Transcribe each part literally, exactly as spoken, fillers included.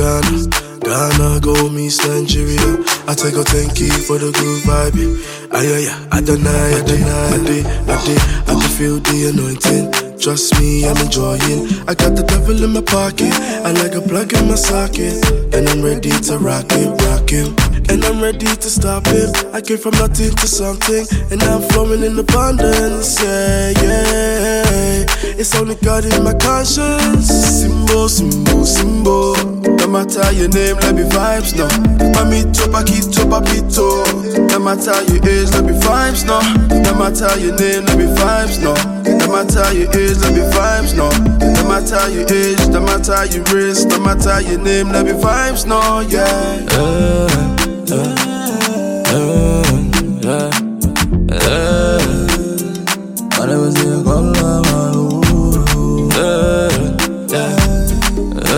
Ghana. Ghana, go Miss Nigeria. I take a thank you for the good vibe. Ay, ay, ay, I deny, I deny, I did, I did, I can feel the anointing. Trust me, I'm enjoying. I got the devil in my pocket. I like a plug in my socket. And I'm ready to rock it, rock him. And I'm ready to stop him. I came from nothing to something. And now I'm flowing in abundance. Yeah, yeah. It's only God in my conscience. Simbo, Simbo, Simbo. No matter your name, let me vibes, no. Mami, topa, kito, papito. No matter your age, let me vibes, no. No matter your name, let me vibes, no. No matter your age, let me vibes, no. No matter your age, no matter your race, no matter your name, let me vibes, no, yeah. Uh, uh, uh, uh, uh. I never see a girl like my uh, yeah. Uh,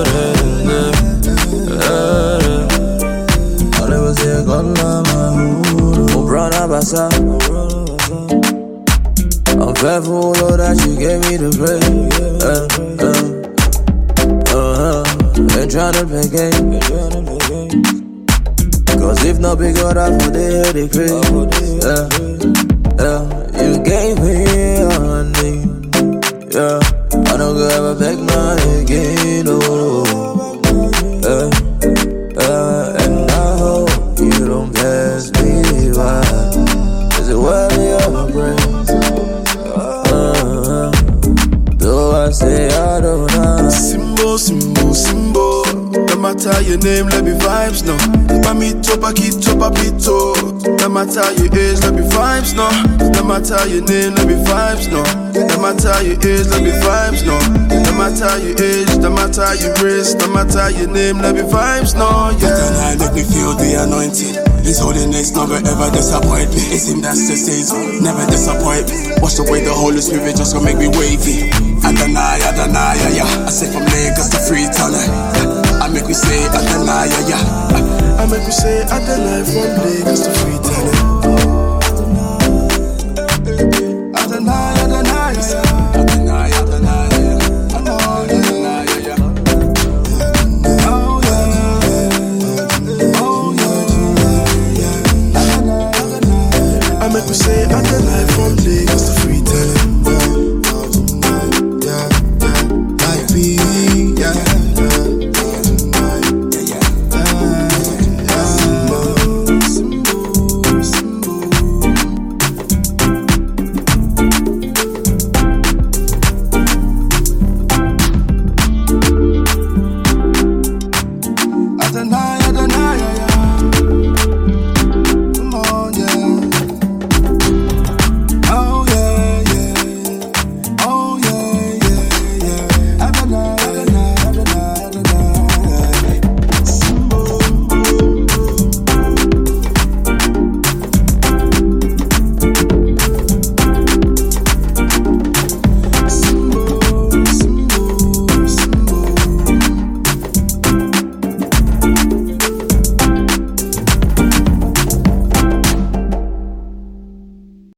I never see a girl like my oh, brown abasa. I'm thankful, Lord, that you gave me the praise. Uh, uh, uh, ain't tryna play games. Cause if not big God, I put the head they crazy. Yeah, yeah, you gave me honey. Yeah, I don't go ever beg my again. Oh, yeah, yeah, and I hope you don't pass me by. Is it worthy of my praise? Though I say I don't know. Simbo, Simbo, Simbo. No matter your name, let me vibes, no. Mami, topa, kito, papito. No matter your age, let me vibes, no. No matter your name, let me vibes, no. No matter your age, let me vibes, no. No matter your age, no matter your race, no matter your name, let me vibes, no, yeah. That and I make me feel the anointing. His holiness never ever disappoint me. It's him that's the says, never disappoint me. Wash away the Holy Spirit, just gonna make me wavy. Adonai, Adonai, yeah, yeah. I say from Lagos to Freetown. I make me say Adonai, yeah, yeah. I make me say Adonai from Lagos to Freetown. Adonai, Adonai, yeah. Adonai, Adonai, yeah. Adonai, Adonai, yeah, yeah. Oh yeah, oh yeah, yeah. I make me say Adonai from Lagos to Freetown.